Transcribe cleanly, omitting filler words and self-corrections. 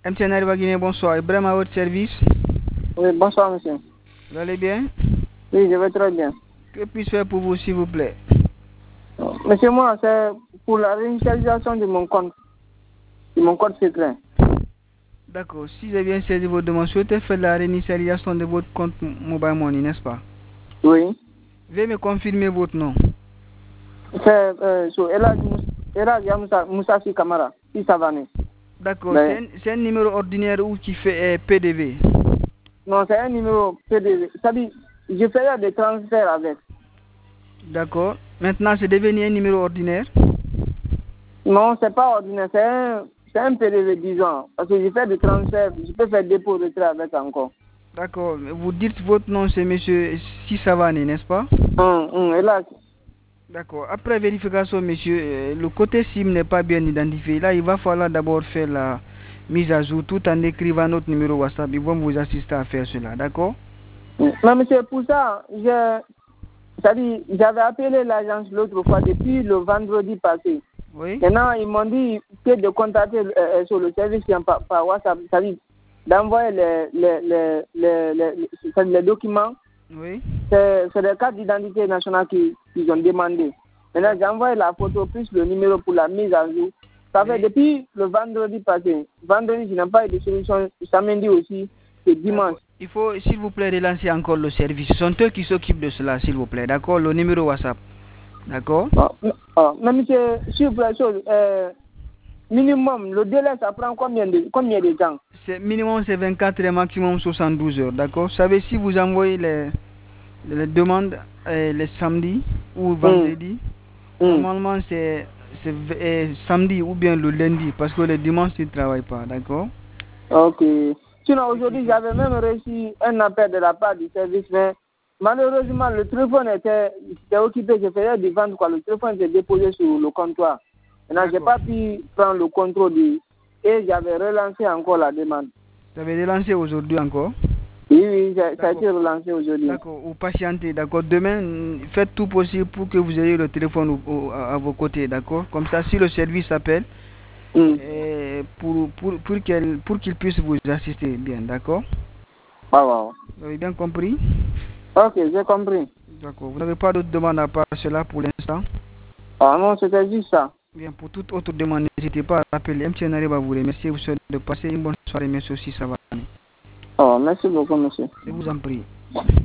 MTN Arriva Guinée, bonsoir. Ibrahim à votre service. Oui, bonsoir, monsieur. Vous allez bien? Oui, je vais très bien. Que puis-je faire pour vous, s'il vous plaît? Monsieur, moi, c'est pour la réinitialisation de mon compte secret. D'accord. Si j'ai bien saisi votre demande, souhaitez faire la réinitialisation de votre compte Mobile Money, n'est-ce pas? Oui. Veuillez me confirmer votre nom. C'est sur Elad Moussafi Kamara, si ça va. D'accord. C'est un numéro ordinaire ou qui fait PDV? Non, c'est un numéro PDV. Ça dit, je fais des transferts avec. D'accord. Maintenant, c'est devenu un numéro ordinaire? Non, c'est pas ordinaire, c'est un PDV, disons. Parce que je fais des transferts, je peux faire dépôt de retrait avec encore. D'accord. Vous dites votre nom, c'est monsieur Sissavani, n'est-ce pas? Elad. D'accord. Après vérification, monsieur, le côté SIM n'est pas bien identifié. Là, il va falloir d'abord faire la mise à jour tout en écrivant notre numéro WhatsApp. Ils vont vous assister à faire cela, d'accord? Non, monsieur, pour ça, j'avais appelé l'agence l'autre fois depuis le vendredi passé. Oui. Maintenant, ils m'ont dit que de contacter sur le service par WhatsApp, c'est-à-dire d'envoyer les documents. Oui. C'est des cartes d'identité nationale qu'ils ont demandé. Maintenant, j'ai envoyé la photo plus le numéro pour la mise à jour. Ça fait depuis le vendredi passé. Vendredi, je n'ai pas eu de solution. Samedi aussi, c'est dimanche. Il faut, s'il vous plaît, relancer encore le service. Ce sont eux qui s'occupent de cela, s'il vous plaît. D'accord? Le numéro WhatsApp. D'accord? Mais monsieur, s'il vous plaît, minimum, le délai, ça prend combien de temps? Minimum, c'est 24 et maximum 72 heures. D'accord? Vous savez, si vous envoyez les demandes les samedis ou vendredi, normalement, c'est samedi ou bien le lundi, parce que le dimanche, ils ne travaillent pas. D'accord? Ok. Sinon, aujourd'hui, j'avais même reçu un appel de la part du service, mais malheureusement, le téléphone était occupé. Je faisais des ventes, quoi. Le téléphone était déposé sur le comptoir. Maintenant, je n'ai pas pu prendre le contrôle et j'avais relancé encore la demande. Vous avez relancé aujourd'hui encore? Oui, ça a été relancé aujourd'hui. D'accord, vous patientez, d'accord. Demain, faites tout possible pour que vous ayez le téléphone à vos côtés, d'accord. Comme ça, si le service appelle, pour qu'il puisse vous assister bien, d'accord. Wow. Vous avez bien compris? Ok, j'ai compris. D'accord. Vous n'avez pas d'autres demandes à part cela pour l'instant? Ah non, c'était juste ça. Bien, pour toute autre demande, n'hésitez pas à appeler. MTN Arriva vous remercier. Vous souhaite de passer une bonne soirée, monsieur aussi, ça va. Oh, merci beaucoup, monsieur. Je vous en prie.